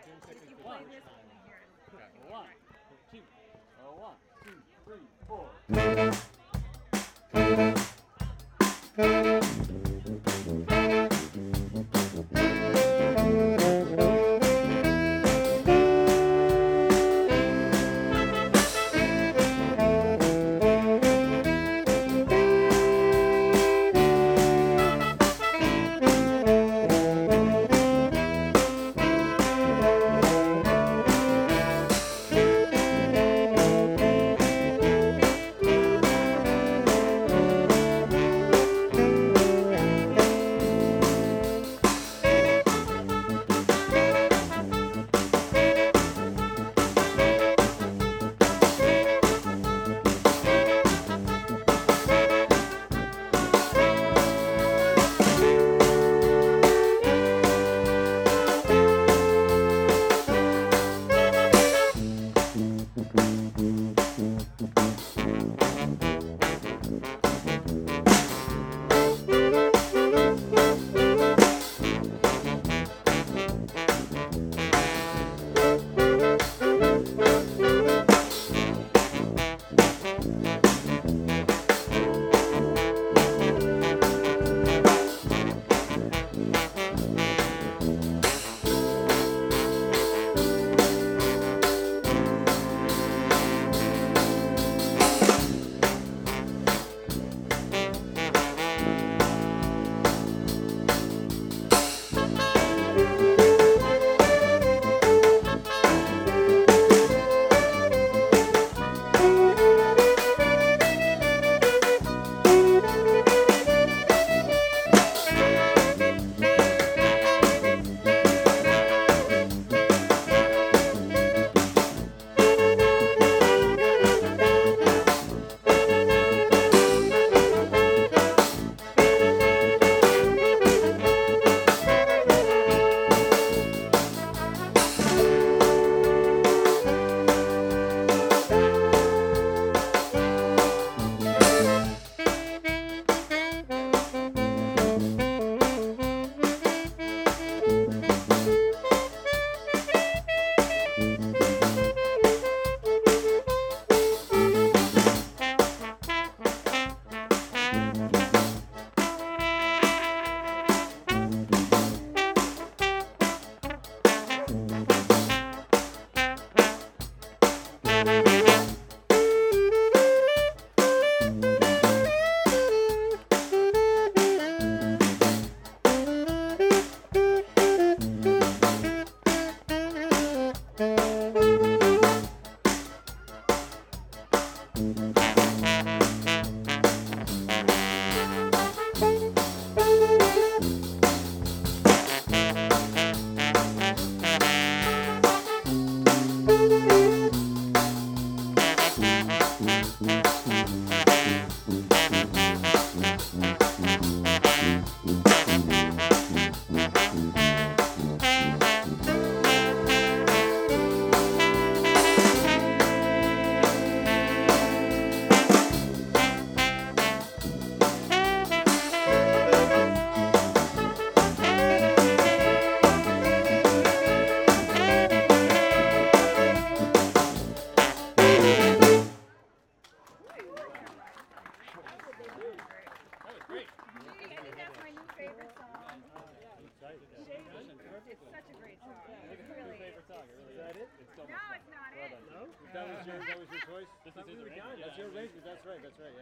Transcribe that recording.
If you play this one, you hear it. Okay. 1, 2, 1, 2, 3, 4. It's such a great song. It's really. Favorite song. It really No, is. it's not it. No? That was your choice? This is his arrangement. That's your arrangement. That's right. That's right.